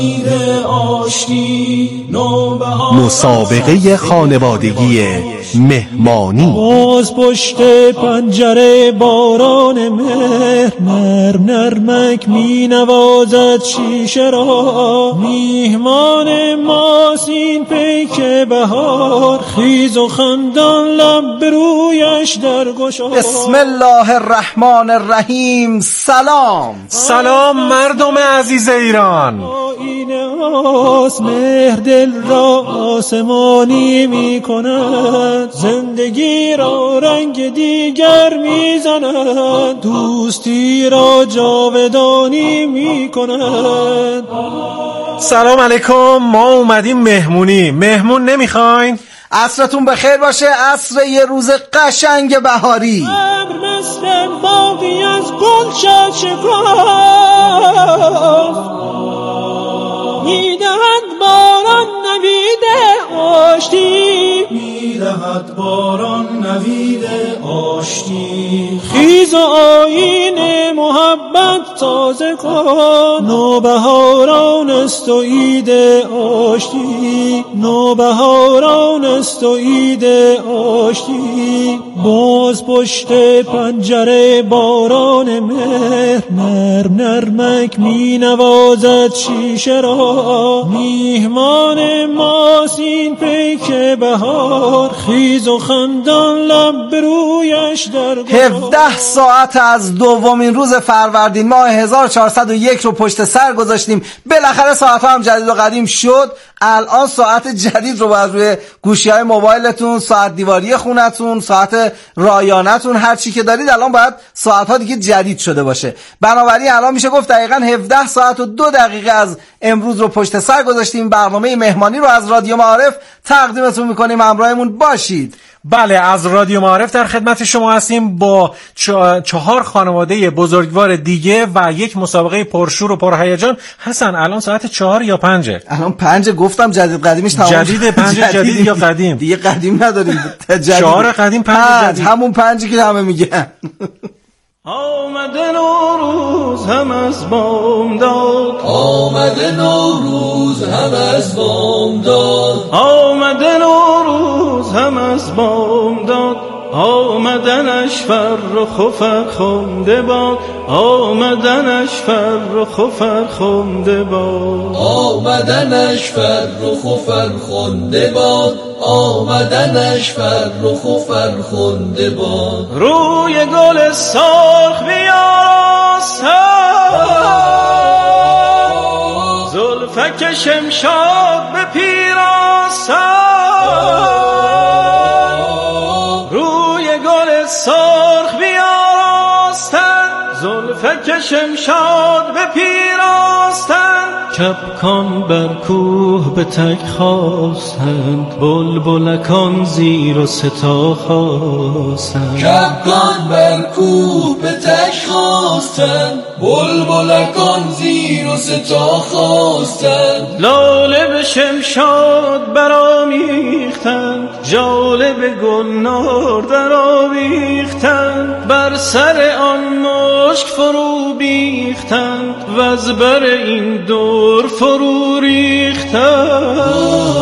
مسابقه خانوادگی مهمانی. باز پشت پنجره باران مهر نرم نرمک می نوازد شیشه را. میهمان ماست این پیک بهار، خیز و خندان لب برویش در گشا. بسم الله الرحمن الرحیم. سلام مردم عزیز ایران. این آس مهر دل را آسمانی می کند، زندگی را رنگ دیگر می زند، دوستی را جاودانی می کند. سلام علیکم. ما اومدیم مهمونی. مهمون نمیخواین؟ عصرتون بخیر باشه. عصر یه روز قشنگ بهاری. مثل باقی از گل شکاف میدهد باران نوید آشتی، میدهد باران نوید آشتی. خیز و آیین محبت تازه کن، نوبهاران است و عید آشتی، نوبهاران است و عید آشتی. باز پشت پنجره باران مهر نرم نرمک می نوازد شیشه را. میهمان ماست این پیک بهار، خیز و خندان لب برویش در گشا. 17 ساعت از دومین روز فروردین ماه 1401 رو پشت سر گذاشتیم. بالاخره ساعت ها هم جدید و قدیم شد. الان ساعت جدید رو باید روی گوشی‌های موبایلتون، ساعت دیواری خونتون، ساعت رایانتون، هر چی که دارید الان باید ساعت ها دیگه جدید شده باشه. بنابراین الان میشه گفت دقیقاً 17 ساعت و 2 دقیقه از امروز رو پشت سر گذاشتیم. برنامه مهمانی رو از رادیو معارف تقدیمتون میکنیم. همراهمون باشید. بله، از رادیو معارف در خدمت شما هستیم با 4 خانواده بزرگوار دیگه و یک مسابقه پرشور و پرهیجان. حسن الان ساعت 4 یا 5؟ الان 5. گفتم جدید قدیمش تمام. جدید 5 جدید یا قدیم؟ دیگه قدیم نداریم. 4 قدیم 5 جدید. همون 5 که همه میگن. آمده نوروز هم از بامداد، آمده نوروز هم از بامداد، آمده نوروز هم از بامداد. آمدنش فرخ و فرخنده باد، آمدنش فرخ و فرخنده باد، آمدنش فرخ و فرخنده باد، آمدنش فرخ و فرخنده باد. روی گل سرخ بیاراستن، زلفک شمشاد بپیراستن، سرخ بیاراستن، زلفک شمشاد بپیراستن. کبکان بر کوه به تک خواستند، بلبلکان زیر و ستا خواستند. کبکان بر کوه به تک خواستند، بلبلکان زیر و ستا خواستند. لاله به شمشاد برآمیختند، ژاله به گلنار درآویختند. بر سر آن مشک فرو بیختند، وز بر این دور فرو ریختند.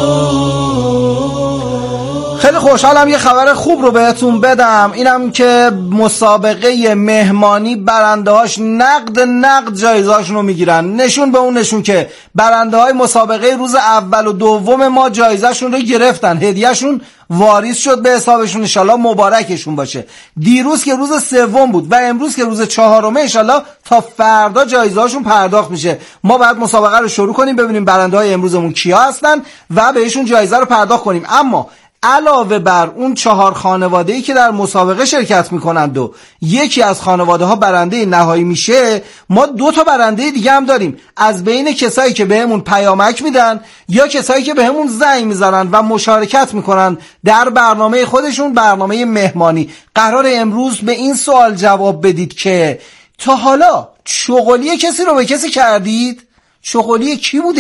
خیلی خوشحالم یه خبر خوب رو بهتون بدم. اینم که مسابقه مهمانی برنده‌هاش نقد جایزه‌هاشون رو میگیرن. نشون به اون نشون که برنده‌های مسابقه روز اول و دوم ما جایزه‌شون رو گرفتن. هدیه‌شون واریز شد به حسابشون. انشالله مبارکشون باشه. دیروز که روز سوم بود و امروز که روز 4، انشالله تا فردا جایزه‌هاشون پرداخت میشه. ما باید مسابقه رو شروع کنیم، ببینیم برنده‌های امروزمون کیا هستن و بهشون جایزه رو پرداخت کنیم. اما علاوه بر اون 4 خانواده‌ای که در مسابقه شرکت میکنند و یکی از خانواده ها برنده نهایی میشه، ما 2 تا برنده دیگه هم داریم. از بین کسایی که بهمون پیامک میدن یا کسایی که بهمون زنگ میزنن و مشارکت میکنن در برنامه خودشون، برنامه مهمانی. قرار امروز به این سوال جواب بدید که تا حالا چغلی کسی رو به کسی کردید؟ چغلی کی بوده؟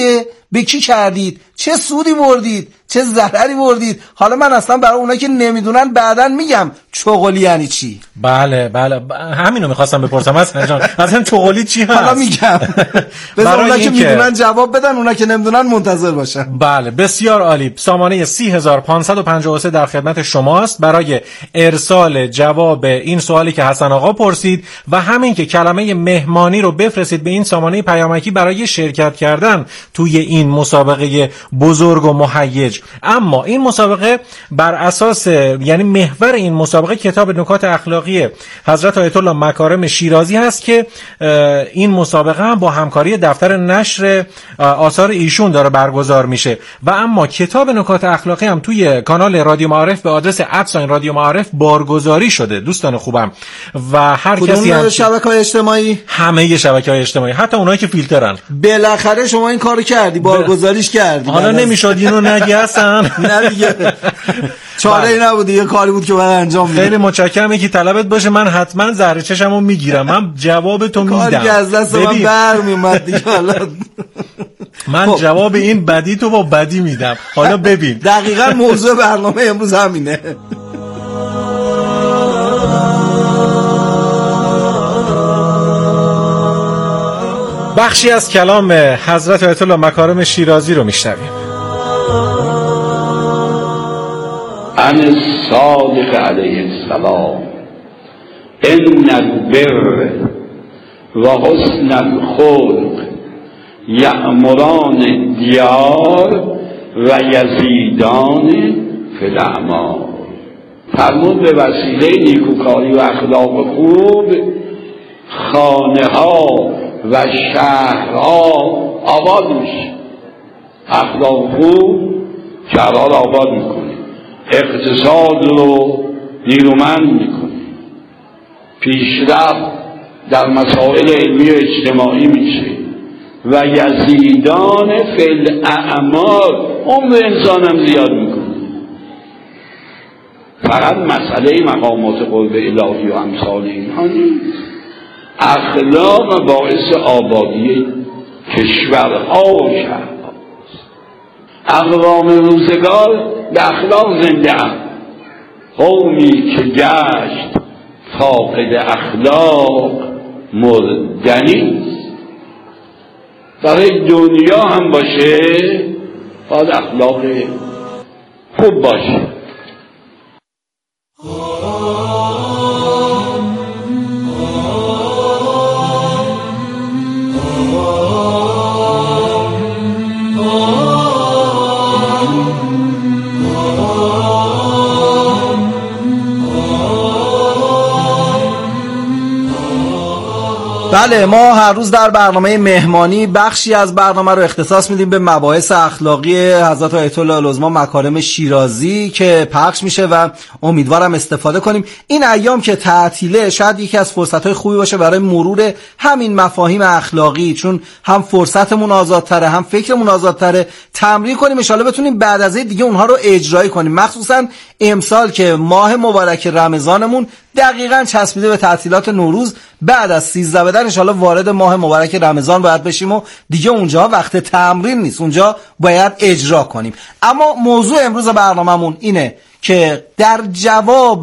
به کی کردید، چه سودی بردید، چه ضرری بردید. حالا من اصلا برای اونایی که نمیدونن بعداً میگم چغلی یعنی چی. بله همینو میخواستم بپرسم اصلا چغلی چی هست. حالا میگم بذار اونا که میدونن جواب بدن، اونا که نمیدونن منتظر باشن. بله بسیار عالی. سامانه 30553 در خدمت شماست برای ارسال جواب این سوالی که حسن آقا پرسید و همین که کلمه مهمانی رو بفرستید به این سامانه پیامکی برای شرکت کردن توی این مسابقه بزرگ و مهیج. اما این مسابقه بر اساس یعنی محور این مسابقه کتاب نکات اخلاقی حضرت آیت الله مکارم شیرازی هست که این مسابقه هم با همکاری دفتر نشر آثار ایشون داره برگزار میشه. و اما کتاب نکات اخلاقی هم توی کانال رادیو معارف به آدرس @رادیو معارف بارگذاری شده دوستان خوبم. و هر کسی هم شبکه‌های اجتماعی، همه شبکه‌های اجتماعی، حتی اونایی که فیلترن، بالاخره شما این کارو کردی، بارگذاریش کردی. حالا نمیشد اینو نگی اصلا. نه دیگه چاره‌ای نبود، یه کاری بود که باید انجام بدم. خیلی متشکرم که طلبت باشه، من حتما زهر چشمو میگیرم، من جواب تو میدم. کاری که از دست من برمیومد دیگه. حالا من جواب این بدی تو با بدی میدم. حالا ببین دقیقاً موضوع برنامه امروز همینه. بخشی از کلام حضرت آیت الله مکارم شیرازی رو میشنویم. عن الصادق علیه السلام ان البر و حسن الخلق یأمران دیار و یزیدان فی الاعمال. فرمود به وسیله نیکوکاری و اخلاق خوب خانه ها و شهرها آباد میشه. اخلاق خوب شهرها را آباد میکنه، اقتصاد رو نیرومند میکنه، پیشرفت در مسائل علمی و اجتماعی میشه و یزیدان فی الاعمال، عمر انسان هم زیاد میکنه. فقط مسئله مقامات قرب الهی و امثال اینها نیست، اخلاق باعث آبادی کشورها و شهرهاست. اقوام روزگار به اخلاق زنده اند. قومی که گشت فاقد اخلاق مردنی است. برای دنیا هم باشه باید اخلاق خوب باشه. بله، ما هر روز در برنامه مهمانی بخشی از برنامه رو اختصاص میدیم به مباحث اخلاقی حضرت آیت الله العظما مکارم شیرازی که پخش میشه و امیدوارم استفاده کنیم. این ایام که تعطیله شاید یکی از فرصت‌های خوبی باشه برای مرور همین مفاهیم اخلاقی، چون هم فرصتمون آزادتره هم فکرمون آزادتره، تمرین کنیم ان شاءالله بتونیم بعد از این دیگه اونها رو اجرایی کنیم. مخصوصا امسال که ماه مبارک رمضانمون دقیقاً چسبیده به تعطیلات نوروز، بعد از 13 بدن ان شاءالله وارد ماه مبارک رمضان باید بشیم و دیگه اونجا وقت تمرین نیست، اونجا باید اجرا کنیم. اما موضوع امروز برنامه‌مون اینه که در جواب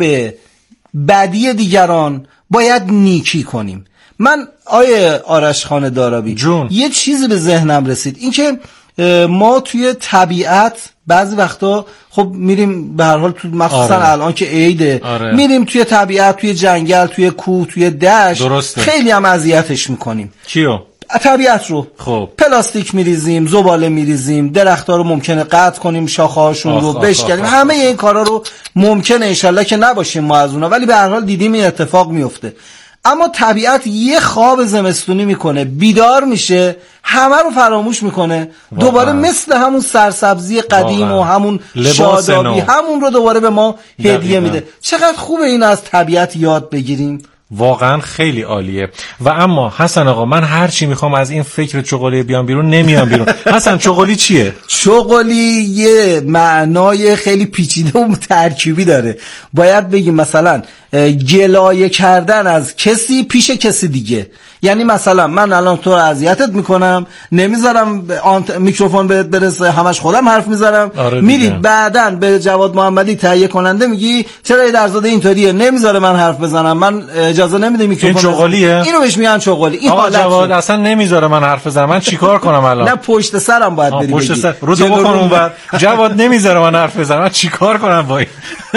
بدی دیگران باید نیکی کنیم. من آیه آرش خان دارابی جون، یه چیزی به ذهنم رسید، این که ما توی طبیعت بعضی وقتا خب میریم به هر حال تو مخصوصا الان که عیده میریم توی طبیعت، توی جنگل، توی کوه، توی دشت، خیلی هم اذیتش میکنیم. کیو؟ طبیعت رو. خب پلاستیک میریزیم، زباله میریزیم، درخت‌ها رو ممکنه قطع کنیم، شاخه‌هاشون رو بشکنیم، همه این کارا رو ممکنه انشالله که نباشیم ما از اونا، ولی به هر حال دیدیم این اتفاق میفته. اما طبیعت یه خواب زمستونی میکنه، بیدار میشه، همه رو فراموش میکنه، دوباره مثل همون سرسبزی قدیم و همون شادابی همون رو دوباره به ما هدیه میده. چقدر خوبه این از طبیعت یاد بگیریم. واقعا خیلی عالیه. و اما حسن آقا، من هر چی میخوام از این فکر چغلی بیام بیرون نمیام بیرون. حسن چغلی چیه؟ چغلی یه معنای خیلی پیچیده و ترکیبی داره. باید بگیم مثلا گلایه کردن از کسی پیش کسی دیگه، یعنی مثلا من الان تو رو اذیتت میکنم، نمیذارم میکروفون بهت برسه، همش خودم حرف میذارم، میری بعداً به جواد محمدی تهیه کننده میگی چرا این درزاده اینطوریه، نمیذاره من حرف بزنم، من اجازه نمیده میکروفون. این چغالیه؟ اینو بهش میگن چغالی. این حالت جواد اصلا نمیذاره من حرف بزنم، من چیکار کنم الان؟ نه پشت سرم باید بری پشت بگی. سر رو تو بکن اونور. جواد نمیذاره من حرف بزنم، من چیکار کنم وای؟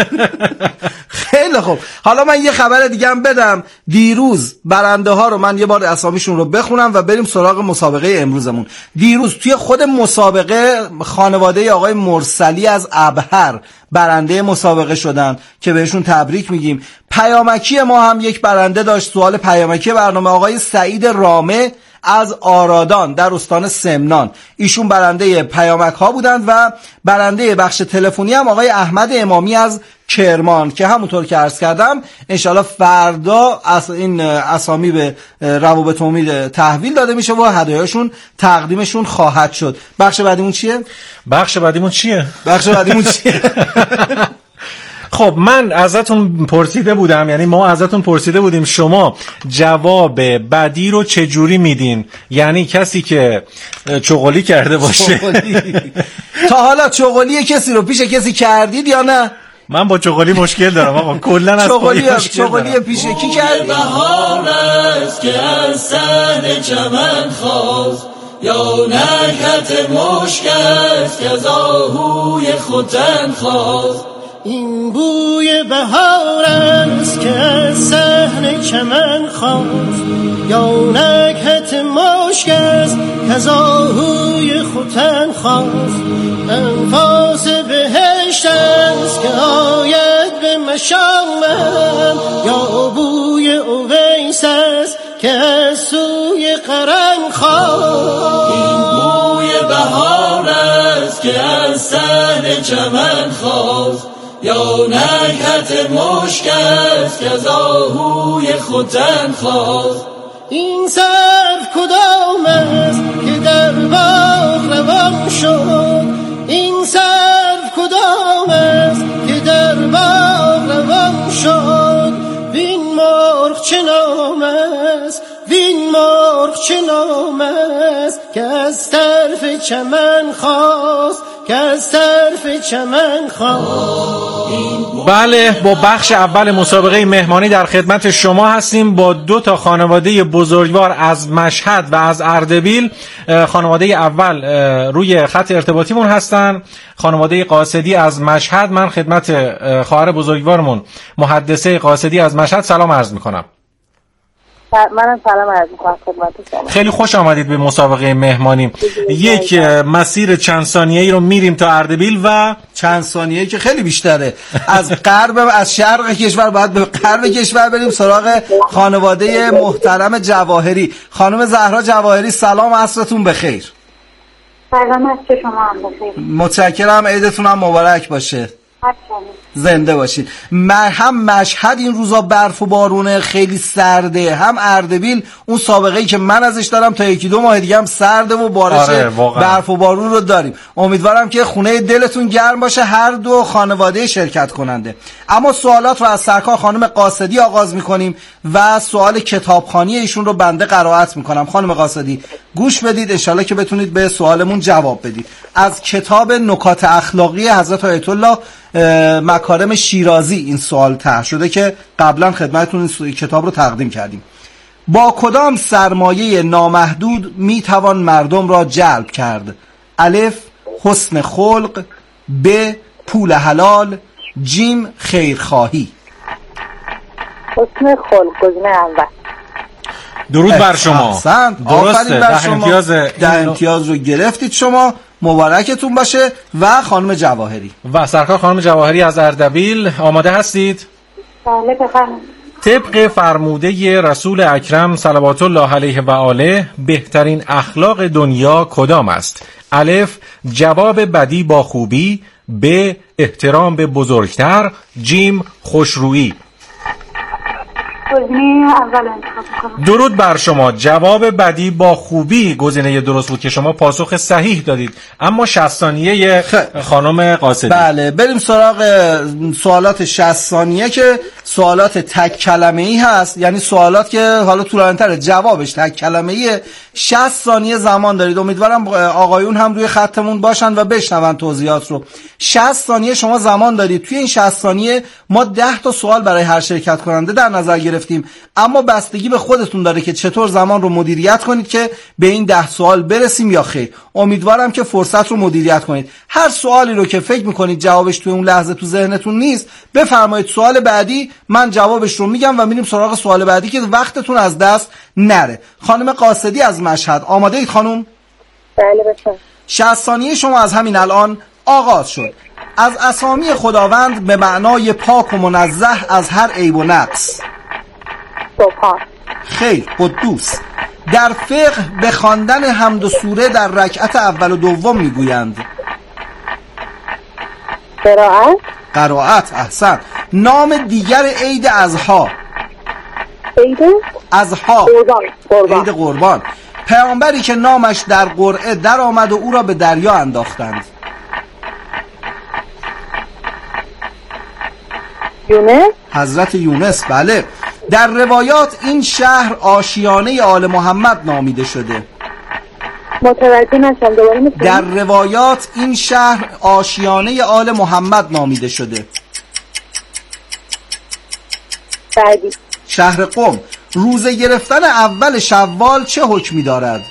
خیلی خوب. حالا من یه خبر دیگه هم بدم. دیروز برنده ها رو من یه بار اسامیشون رو بخونم و بریم سراغ مسابقه امروزمون. دیروز توی خود مسابقه خانواده آقای مرسلی از ابهر برنده مسابقه شدن که بهشون تبریک میگیم. پیامکی ما هم یک برنده داشت. سوال پیامکی برنامه آقای سعید رامه از آرادان در استان سمنان، ایشون برنده پیامک ها بودند و برنده بخش تلفنی هم آقای احمد امامی از کرمان که همونطور که عرض کردم انشالله فردا این اسامی به روابط امید تحویل داده میشه و هدایاشون تقدیمشون خواهد شد. بخش بعدیمون چیه؟ خب من ازتون پرسیده بودم، یعنی ما ازتون پرسیده بودیم شما جواب بدی رو چجوری میدین؟ یعنی کسی که چغلی کرده باشه. تا حالا چغلی کسی رو پیش کسی کردید یا نه؟ من با چغلی مشکل دارم آقا، کلا از چغلی پیش کی کردید؟ بهار است که از صحن چمن خواست، یا نکهت مشک است که از آهوی ختن خواست. این بوی بهار است که از صحن چمن خواست، یا نکهت مشک است که از آهوی ختن خواست. انفاس بهشت است که آید به مشامم، یا بوی اویس است که از سوی قرن خواست. این بوی بهار است که از صحن چمن خواست، یا نکهت مشک است که از آهوی ختن خواست. این سرو کدام است که در باغ روان شد، این سرو کدام است که در باغ روان شد. وین مرغ چه نام است، وین مرغ چه نام است که از طرف چمن خواست، که از طرف چمن خواست. بله، با بخش اول مسابقه مهمانی در خدمت شما هستیم با 2 تا خانواده بزرگوار از مشهد و از اردبیل. خانواده اول روی خط ارتباطیمون هستن، خانواده قاصدی از مشهد. من خدمت خواهر بزرگوارمون محدثه قاصدی از مشهد سلام عرض میکنم. منم سلام عرض میکنم خدمت شما. خیلی خوش آمدید به مسابقه مهمانی. یک مسیر چند ثانیه‌ای رو میریم تا اردبیل و چند ثانیه‌ای که خیلی بیشتره. از غرب از شرق کشور بعد به غرب کشور بریم سراغ خانواده محترم جواهری. خانم زهرا جواهری سلام، عصرتون بخیر. سلام عصر شما هم بخیر. متشکرم، عیدتون هم مبارک باشه. زنده باشید. هم مشهد این روزا برف و بارونه خیلی سرده، هم اردبیل اون سابقه‌ای که من ازش دارم تا 1-2 ماه دیگه هم سرده و بارش برف و بارون رو داریم. امیدوارم که خونه دلتون گرم باشه هر دو خانواده شرکت کننده. اما سوالات رو از سرکار خانم قاصدی آغاز می‌کنیم و سوال کتابخوانی ایشون رو بنده قرائت می‌کنم. خانم قاصدی گوش بدید، انشالله که بتونید به سوالمون جواب بدید. از کتاب نکات اخلاقی حضرت آیت الله مکارم شیرازی این سوال طرح شده که قبلا خدمتتون این کتاب رو تقدیم کردیم. با کدام سرمایه نامحدود میتوان مردم را جلب کرد؟ الف حسن خلق، ب پول حلال، جیم خیرخواهی. حسن خلق گزینه اول. درود بر شما. احسن، درسته. 10 امتیاز رو گرفتید شما، مبارکتون باشه. و خانم جواهری و سرکار خانم جواهری از اردبیل آماده هستید؟ بله بفرمایید. طبق فرموده رسول اکرم صلوات الله علیه و آله بهترین اخلاق دنیا کدام است؟ الف جواب بدی با خوبی، ب احترام به بزرگتر، جیم خوشرویی. گزینه اول انتخاب کنم. درود بر شما. جواب بدی با خوبی گزینه درست بود که شما پاسخ صحیح دادید. اما 60 ثانیه خانم قاصدی. بله، بریم سراغ سوالات 60 ثانیه که سوالات تک کلمه‌ای هست، یعنی سوالات که حالا طولانی‌تره، جوابش تک کلمه‌ایه. 60 ثانیه زمان دارید. امیدوارم آقایون هم روی خطمون باشن و بشنون توضیحات رو. 60 ثانیه شما زمان دارید. توی این 60 ثانیه ما 10 تا سوال برای هر شرکت کننده در نظر گرفتیم، اما بستگی به خودتون داره که چطور زمان رو مدیریت کنید که به این 10 سوال برسیم یا خیر. امیدوارم که فرصت رو مدیریت کنید. هر سوالی رو که فکر می‌کنید جوابش توی اون لحظه تو ذهنتون نیست، بفرمایید سوال بعدی، من جوابش رو میگم و میریم سراغ سوال بعدی که وقتتون از دست نره. خانم قاصدی از مشهد، آماده اید خانم؟ بله بفرمایید. 60 ثانیه شما از همین الان آغاز شد. از اسامی خداوند به معنای پاک و منزه از هر عیب و نقص. سبحان. خیر، قدوس. در فقه به خواندن حمد و سوره در رکعت اول و دوم میگویند. قرائت. احسن. نام دیگر عید اضحی. عید قربان. پیامبری که نامش در قرعه در آمد و او را به دریا انداختند. یونس. حضرت یونس. بله. در روایات این شهر آشیانه آل محمد نامیده شده. متوجه نشدم، دوباره میگید؟ در روایات این شهر آشیانه آل محمد نامیده شده. بعدی. شهر قم. روزه گرفتن اول شوال چه حکمی دارد؟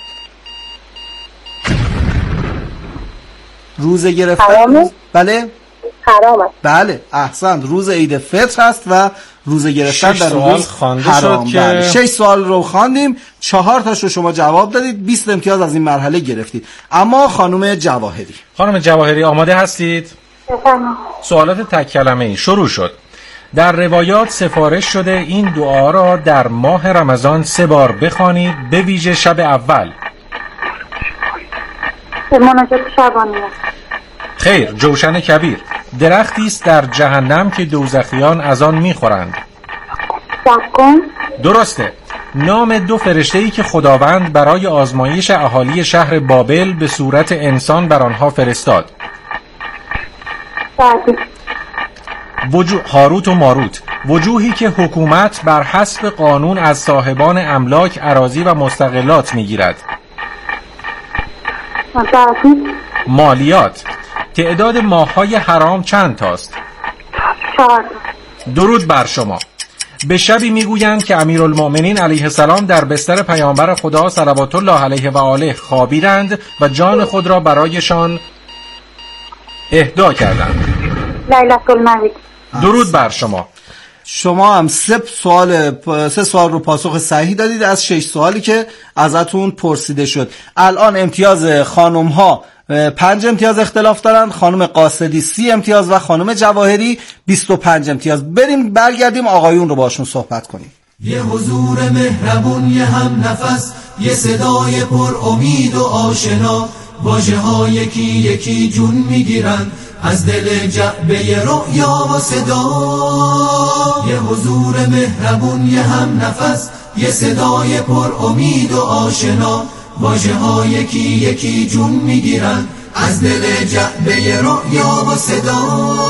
روزه گرفتن حرامه؟ بله؟ حرام است. بله، احسنت. روز عید فطر است و روزه گرفتن در روز حرام. بله. 6 سوال رو خواندیم، 4 تاش رو شما جواب دادید، 20 امتیاز از این مرحله گرفتید. اما خانم جواهری آماده هستید؟ بفرمایید. سوالات تک کلمه‌ای شروع شد. در روایات سفارش شده این دعا را در ماه رمضان 3 بار بخوانید، به ویژه شب اول. مناجات شبانیه. خیر، جوشن کبیر. درختی است در جهنم که دوزخیان از آن میخورند. زقوم. درسته. نام 2 فرشته‌ای که خداوند برای آزمایش اهالی شهر بابل به صورت انسان بر آنها فرستاد. هاروت و ماروت. وجوهی که حکومت بر حسب قانون از صاحبان املاک، اراضی و مستقلات میگیرد. مالیات. تعداد ماه‌های حرام چند تاست؟ 4. درود بر شما. به شبی میگویند که امیرالمؤمنین علیه السلام در بستر پیامبر خدا صلوات الله علیه و آله خوابیدند و جان خود را برایشان اهدا کردند. لیلة المولد. درود بر شما. شما هم 3 سوال رو پاسخ صحیح دادید از 6 سوالی که ازتون پرسیده شد. الان امتیاز خانم ها 5 امتیاز اختلاف دارن، خانم قاصدی 30 امتیاز و خانم جواهری 25 امتیاز. برگردیم آقایون رو باشون صحبت کنیم. یه حضور مهربون، یه هم نفس، یه صدای پر امید و آشنا، واژه ها یکی یکی جون میگیرن از دل جعبه رؤیا و صدا. یه حضور مهربون، یه هم نفس، یه صدای پر امید و آشنا، واژه ها یکی یکی جون میگیرن از دل جعبه رؤیا و صدا.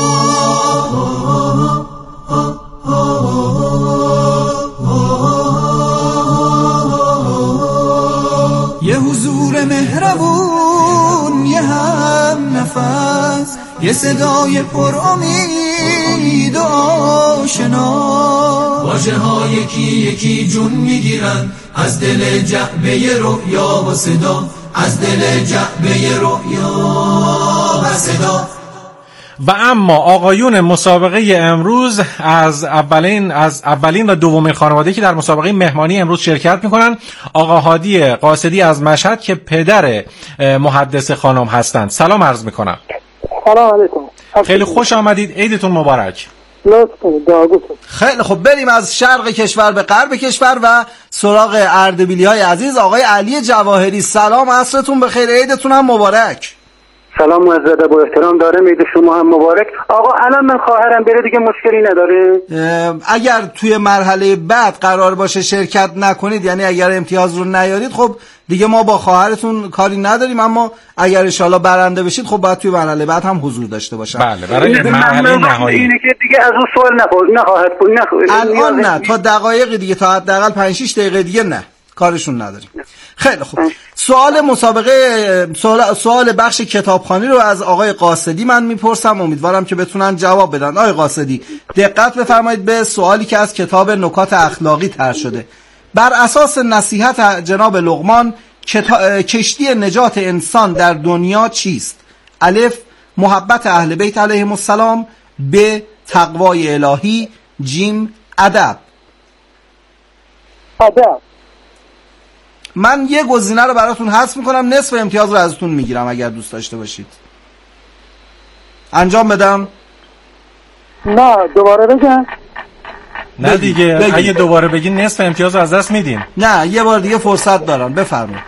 یه حضور مهربون، یه هم نفس، یه صدای پر امید و آشنا، واژه ها یکی یکی جون میگیرن از دل جعبه رؤیا و صدا، از دل جعبه رؤیا و صدا. و اما آقایون مسابقه امروز از اولین و دومین خانواده که در مسابقه مهمانی امروز شرکت میکنن، آقا هادی قاصدی از مشهد که پدر محدث خانم هستند. سلام عرض میکنم. سلام علیکم. خیلی خوش آمدید، عیدتون مبارک. خیلی خب، بریم از شرق کشور به غرب کشور و سراغ اردبیلی های عزیز. آقای علی جواهری، سلام، عصرتون بخیر، عیدتون هم مبارک. سلام و عزت و احترام دارم، عید شما هم مبارک. آقا الان من خواهرم بره دیگه مشکلی نداره؟ اگر توی مرحله بعد قرار باشه شرکت نکنید، یعنی اگر امتیاز رو نیارید، خب دیگه ما با خواهرتون کاری نداریم، اما اگر انشالله برنده بشید خب باید توی مرحله بعد هم حضور داشته باشن. بله، برای مرحله نهایی. اینه که دیگه از اون سوال نخواهد بود. الان نه، تا دقایقی دیگه، تا حداقل 5-6 دقیقه دیگه نه، کارشون نداریم. خیلی خوب. سوال بخش کتابخوانی رو از آقای قاصدی من میپرسم، امیدوارم که بتونن جواب بدن. آقای قاصدی دقت بفرمایید به سوالی که از کتاب نکات اخلاقی طرح شده. بر اساس نصیحت جناب لقمان کشتی نجات انسان در دنیا چیست؟ الف محبت اهل بیت علیهم السلام، ب تقوای الهی، جیم ادب. من یه گزینه رو براتون حذف میکنم، نصف امتیاز رو ازتون میگیرم اگر دوست داشته باشید. انجام بدم؟ نه دوباره بگم؟ نه دیگه اگه دوباره بگین نصف امتیاز رو از دست میدین. نه یه بار دیگه فرصت دارم، بفرمایید.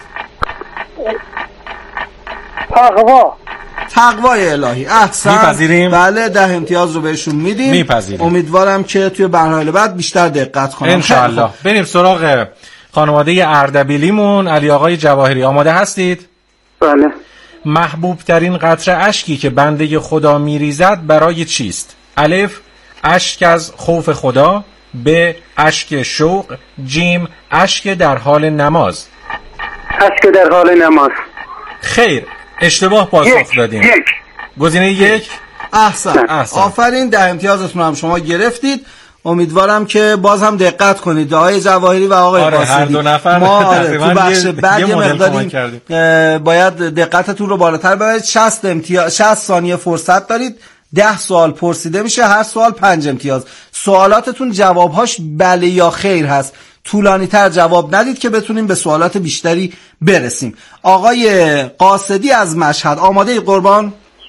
تقوای الهی. احسن. میپذیریم؟ بله 10 امتیاز رو بهشون میدیم. میپذیریم. امیدوارم که توی برنامه بعد بیشتر دقت کنم انشالله. بریم سراغ خانواده اردبیلیمون. علی آقای جواهری آماده هستید؟ بله. محبوب ترین قطره اشکی که بنده خدا میریزد برای چیست؟ الف اشک از خوف خدا، ب اشک شوق، جیم اشک در حال نماز. اشک در حال نماز. خیر، اشتباه پاسخ دادیم. گزینه یک. احسن. آفرین، 10 امتیازتون هم شما گرفتید. امیدوارم که باز هم دقت کنید آقای جواهری و آقای قاصدی. هر دو نفر ما تو بخش بعد یه مقداری باید دقتتون رو بالاتر ببرید. 60 ثانیه فرصت دارید. 10 سوال پرسیده میشه، هر سوال 5 امتیاز. سوالاتتون جوابهاش بله یا خیر هست. طولانی تر جواب ندید که بتونیم به سوالات بیشتری برسیم. آقای قاصدی از مشهد آماده قربان؟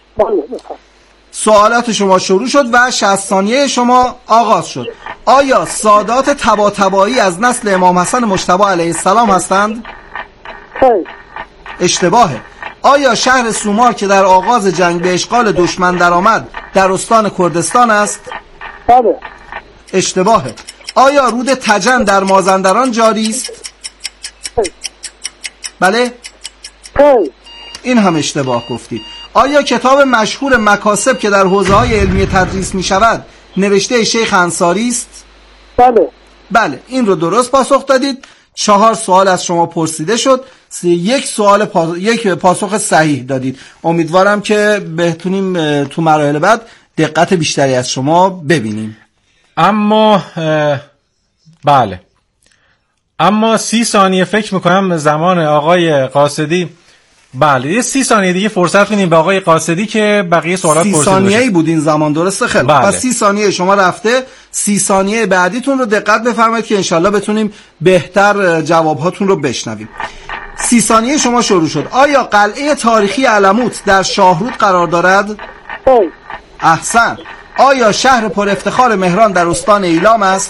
سوالات شما شروع شد و 60 ثانیه شما آغاز شد. آیا سادات طباطبایی از نسل امام حسن مجتبی علیه السلام هستند؟ اشتباهه. آیا شهر سومار که در آغاز جنگ به اشغال دشمن درآمد در استان کردستان است؟ بله. اشتباهه. آیا رود تجن در مازندران جاری است؟ بله؟ این هم اشتباه گفتید. آیا کتاب مشهور مکاسب که در حوزه‌های علمی تدریس می شود نوشته شیخ انصاری است؟ بله. بله، این رو درست پاسخ دادید. 4 سوال از شما پرسیده شد، یک پاسخ صحیح دادید. امیدوارم که بتونیم تو مراحل بعد دقت بیشتری از شما ببینیم. اما بله، اما 30 ثانیه فکر میکنم زمان آقای قاصدی. بله، یه 30 ثانیه دیگه فرصت کنیم به آقای قاصدی که بقیه سوالات پرسیده باشه. 30 ثانیه‌ای بود این زمان، درسته؟ خیلی بله. پس 30 ثانیه شما رفته. 30 ثانیه بعدیتون رو دقت بفرمایید که انشالله بتونیم بهتر جوابهاتون رو بشنویم. 30 ثانیه شما شروع شد. آیا قلعه تاریخی علموت در شاهرود قرار دارد؟ احسن. آیا شهر پر افتخار مهران در استان ایلام است؟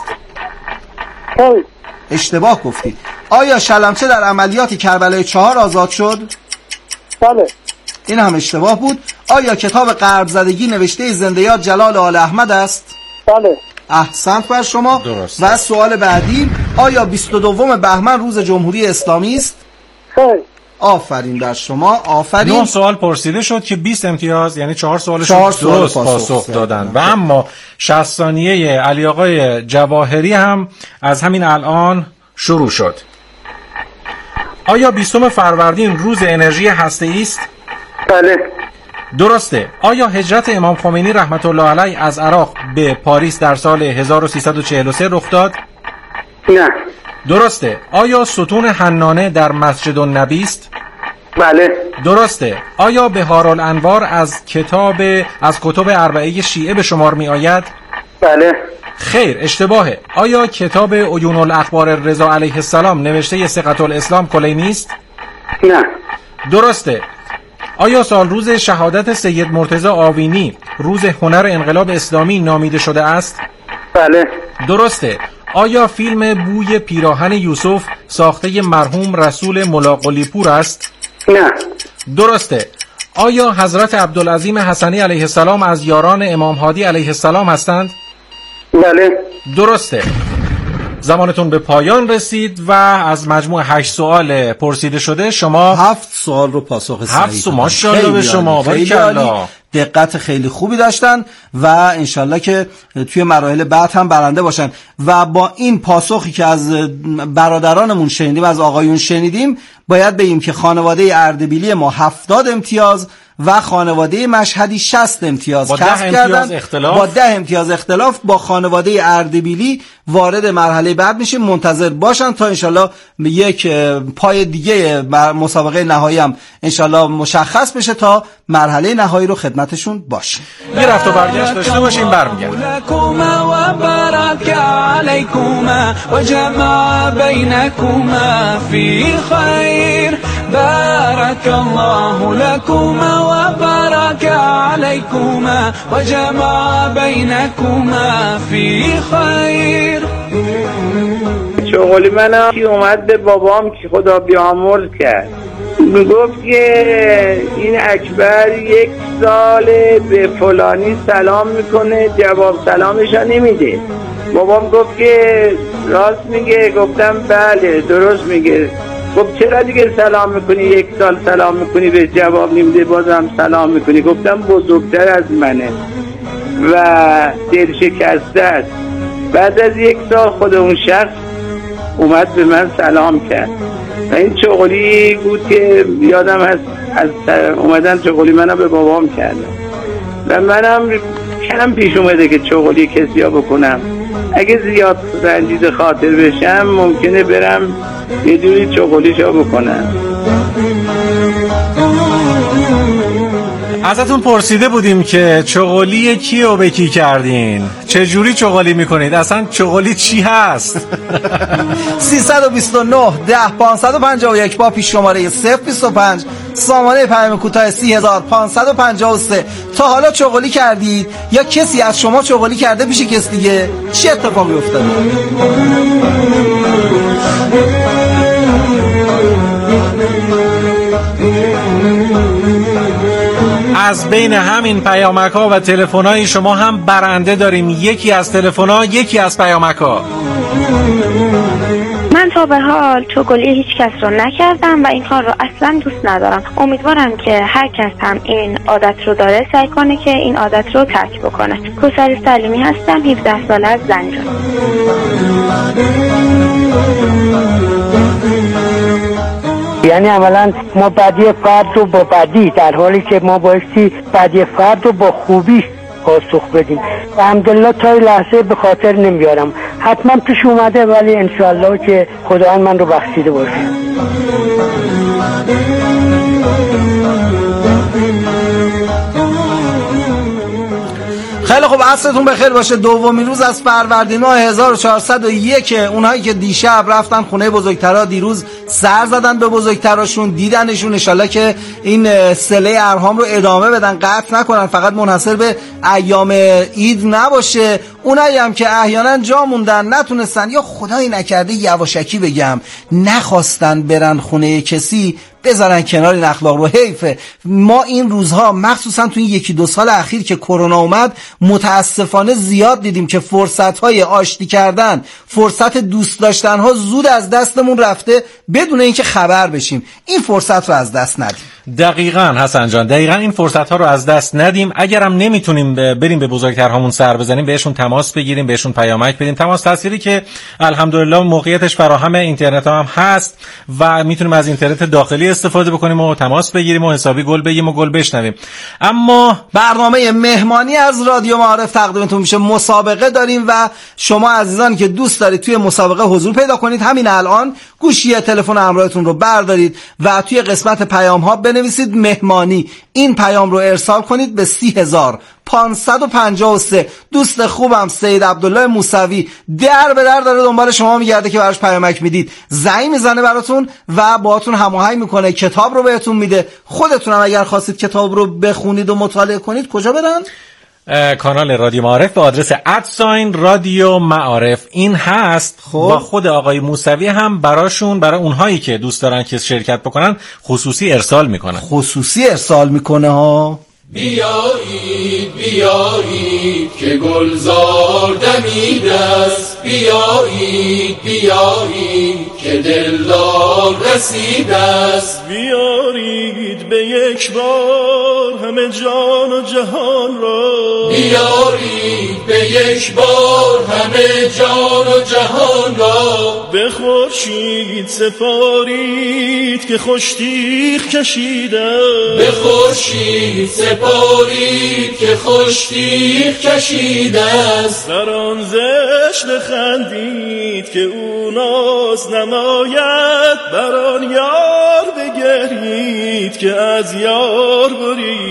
اشتباه گفتید. آیا شلمچه در عملیات کربلای 4 آزاد شد؟ بله. این هم اشتباه بود. آیا کتاب غرب زدگی نوشته زنده‌یاد جلال آل احمد است؟ بله. احسنت بر شما. درست. و سوال بعدی، آیا 22 بهمن روز جمهوری اسلامی است؟ آفرین بر شما، آفرین. 9 سوال پرسیده شد که 20 امتیاز، یعنی 4 سوالش درست پاسخ دادن. و اما 60 ثانیه علی آقای جواهری هم از همین الان شروع شد. آیا 20 فروردین روز انرژی هسته‌ای است؟ بله. درسته. آیا هجرت امام خمینی رحمت الله علیه از عراق به پاریس در سال 1343 رخ داد؟ نه. درسته. آیا ستون حنانه در مسجد النبی است؟ بله. درسته. آیا بهارالانوار از کتب اربعه شیعه به شمار می آید؟ بله. خیر، اشتباهه. آیا کتاب عیون الاخبار رضا علیه السلام نوشته ثقة الاسلام کلینی است؟ نه. درسته. آیا سال روز شهادت سید مرتضی آوینی روز هنر انقلاب اسلامی نامیده شده است؟ بله. درسته. آیا فیلم بوی پیراهن یوسف ساخته مرحوم رسول ملا قلی‌پور است؟ نه. درسته. آیا حضرت عبدالعظیم حسنی علیه السلام از یاران امام هادی علیه السلام هستند؟ بله. درسته. زمانتون به پایان رسید و از مجموع 8 سوال پرسیده شده شما 7 سوال رو پاسخ صحیح. 7 سوال ماشاءالله به شما. باریکلا. دقت خیلی خوبی داشتن و انشالله که توی مراحل بعد هم برنده باشن و با این پاسخی که از برادرانمون شنیدیم، از آقایون شنیدیم، باید بگیم که خانواده اردبیلی ما 70 امتیاز و خانواده مشهدی 60 امتیاز کسب کردن. با 10 امتیاز اختلاف با خانواده اردبیلی وارد مرحله بعد میشیم. منتظر باشن تا انشالله یک پای دیگه مسابقه نهایی هم انشالله مشخص بشه تا مرحله نهایی رو خدمتشون باشیم. یه رفت و برگشت داشته باشیم، برمیگردیم. و جمع بینکما فی خیر بارک الله لکما و بارک علیکما و جمع بینکما فی خیر. شغلی منم که اومد به بابام که خدا بیامرز کرد، میگفت که این اکبر 1 سال به فلانی سلام میکنه جواب سلامش نمیده. بابام گفت که راست میگه؟ گفتم بله درست میگه. گفت چرا دیگه سلام میکنی 1 سال سلام میکنی به جواب نمیده بازم سلام میکنی؟ گفتم بزرگتر از منه و دل شکسته است. بعد از 1 سال خود اون شخص اومد به من سلام کرد و این چغلی بود که یادم هست از اومدن چغلی منم به بابام کردم و منم کم پیش اومده که چغلی کسی ها بکنم. اگه زیاد رنجیده خاطر بشم ممکنه برم یه جوری چغلیشا بکنم. ازتون پرسیده بودیم که چغلی کیو به کی کردین؟ چه جوری چغلی میکنید؟ اصلا چغلی چی هست؟ 329 10 551 با پیش شماره 025 سامانه پیام کوتاه 30553. تا حالا چغلی کردید یا کسی از شما چغلی کرده پیش کس دیگه؟ چه اتفاقی افتاده؟ از بین همین پیامک‌ها و تلفن‌های شما هم برنده داریم. یکی از تلفن‌ها، یکی از پیامک‌ها. من تا به حال چغلی هیچ کس رو نکردم و این کار رو اصلا دوست ندارم. امیدوارم که هر کس هم این عادت رو داره سعی کنه که این عادت رو ترک بکنه. کوثر سلیمی هستم، 17 ساله از زنجان. یعنی اولا ما بدی فرد رو با بدی، در حالی که ما بایستی بدی فرد رو با خوبی پاسخ بدیم. الحمدلله تا این لحظه به خاطر نمیارم، حتما پیش اومده ولی انشاءالله که خداوند من رو بخشیده باشه. خیلی خوب، عصرتون بخیر باشه. دومین روز از فروردین ماه 1401. اونهایی که دیشب رفتن خونه بزرگترها، دیروز سر زدن به بزرگتراشون، دیدنشون، انشالله که این صله ارحام رو ادامه بدن، قطع نکنن، فقط منحصر به ایام عید نباشه. اونایی هم که احیانا جا موندن نتونستن یا خدایی نکرده یواشکی بگم نخواستن برن خونه کسی، بذارن کنار این اخلاق رو. حیفه. ما این روزها مخصوصا تو این 1-2 سال اخیر که کرونا اومد متاسفانه زیاد دیدیم که فرصت‌های آشتی کردن، فرصت دوست داشتن ها زود از دستمون رفته بدون اینکه خبر بشیم. این فرصت رو از دست ندیم. دقیقاً حسن جان، دقیقاً این فرصت ها رو از دست ندیم. اگرم نمیتونیم بریم به بزرگترهامون سر بزنیم، بهشون تماس بگیریم، بهشون پیامک بدیم. تماس تصویری که الحمدلله موقعیتش فراهم، اینترنت هم هست و میتونیم از اینترنت داخلی استفاده بکنیم و تماس بگیریم و حسابی گل بگیم و گل بشنویم. اما برنامه مهمانی از رادیو معارف تقدیمتون میشه. مسابقه داریم و شما عزیزان که دوست دارید توی مسابقه حضور پیدا کنید، همین الان گوشی تلفن همراهتون رو بردارید و توی قسمت پیام ها بنویسید مهمانی. این پیام رو ارسال کنید به 30553. دوست خوبم سید عبدالله موسوی در به در داره دنبال شما میگرده که براش پیامک میدید، زنگ میزنه براتون و باهاتون هماهنگ میکنه، کتاب رو بهتون میده. خودتون هم اگر خواستید کتاب رو بخونید و مطالعه کنید کجا برن؟ کانال رادیو معارف به آدرس @رادیو معارف این هست. با خود آقای موسوی هم برای اونهایی که دوست دارن که شرکت بکنن خصوصی ارسال میکنه ها. بیایید بیایید که گلزار دمیده است، بیایید بیایید که دلدار رسیده است، بیارید به یک بار همه جان و جهان را، بیارید به یک بار همه جان و جهان را، به خورشید سپارید که خوشتیغ کشیده، به خورشید سپارید که خوشتیغ کشیده است، بر آن زشت بخندید که او ناز نماید، بر آن یار بگرید که از یار برید.